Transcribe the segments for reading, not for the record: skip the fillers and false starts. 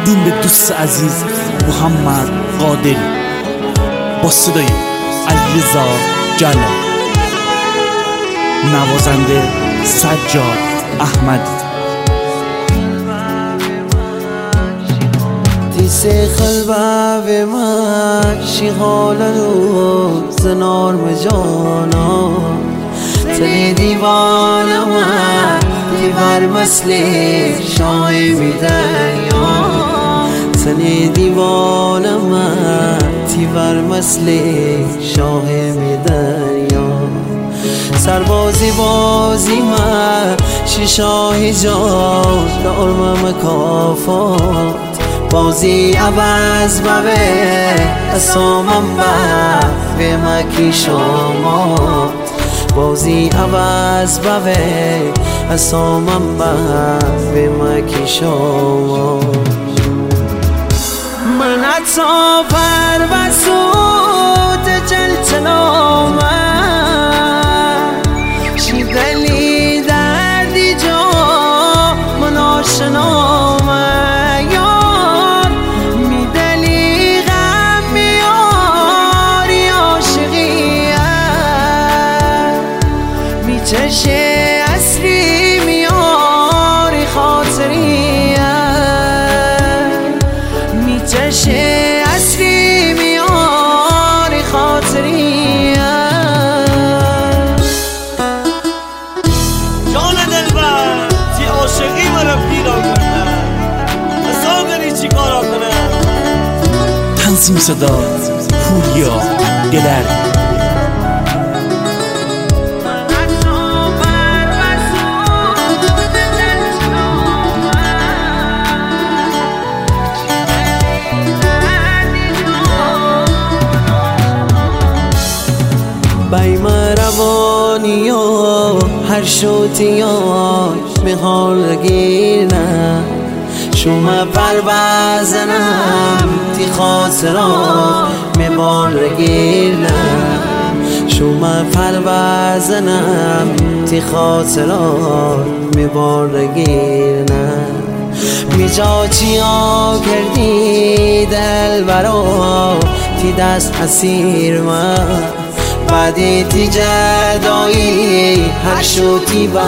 تقدیم به دوست عزیز محمد قادری با صدای علیرضا جلال، نوازنده سجاد احمدی. قلبه ماشی حالو زنار مجانا تنی دیوانه من دیوار مسلی شای میدنیا تنی دیوانه من دیوار مسلی شای میدنیا سربازی بازی من شیشای جان دارم مکافات بازی عوض بوه اسامم به مکی شما بازی عوض بوه اسامم به مکی شما من حتی پر و سود جلتنامه شیدلی دردی جا من آشنامه چشه اصلی میاری خاطریه میچشه اصلی میاری خاطریه جان دلبر تی عاشقی منو پیرا کنه حساب داری چی کارا کنه. تنظیم صدا پوریا دلر. بیم روانی ها هر شوتی ها میخوال گیرنم شما پر بزنم تی خاطرات میبال گیرنم شما پر بزنم تی خاطرات میبال گیرنم میجا چیا کردی دل برا تی دست اسیر من بعدی تی جدایی هر شوتی با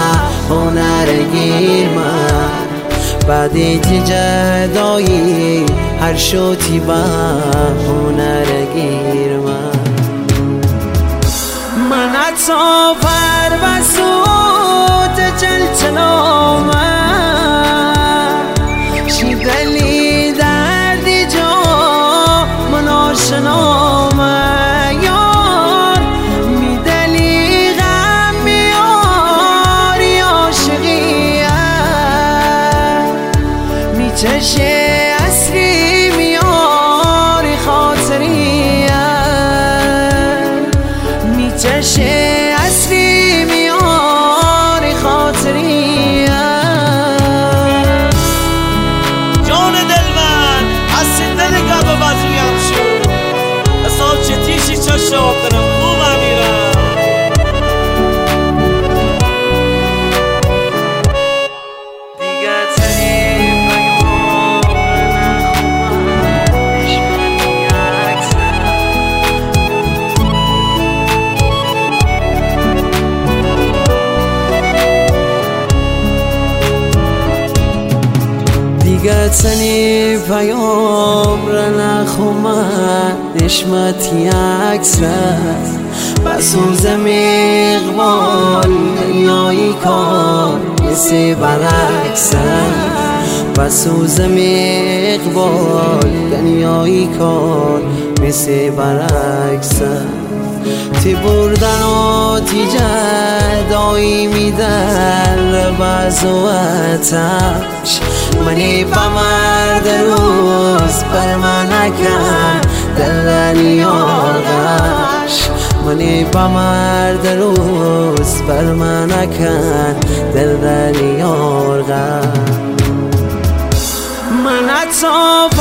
هنرگیر من بعدی تی جدایی هر شوتی با هنرگیر من حتی پر و سود جلتنامه شیدلی دردی جا من آشنامه چشه اصلی میاری خاطریه میچشه اصلی میاری خاطریه. جان دل من از دل گب بازویم شد اصلا چه تیشی چه شاب کنم خوبم میرم تنی پیام را نخومد نشمتی اکسر بسوز مقبال دنیایی کار مثل برعکسر بسوز مقبال دنیایی کار مثل برعکسر تی بردن و تی جدایی میدر بزوتش منی با مرد روز بر من نکن دلنی آغاش منی با مرد روز بر من نکن دلنی آغاش من حتی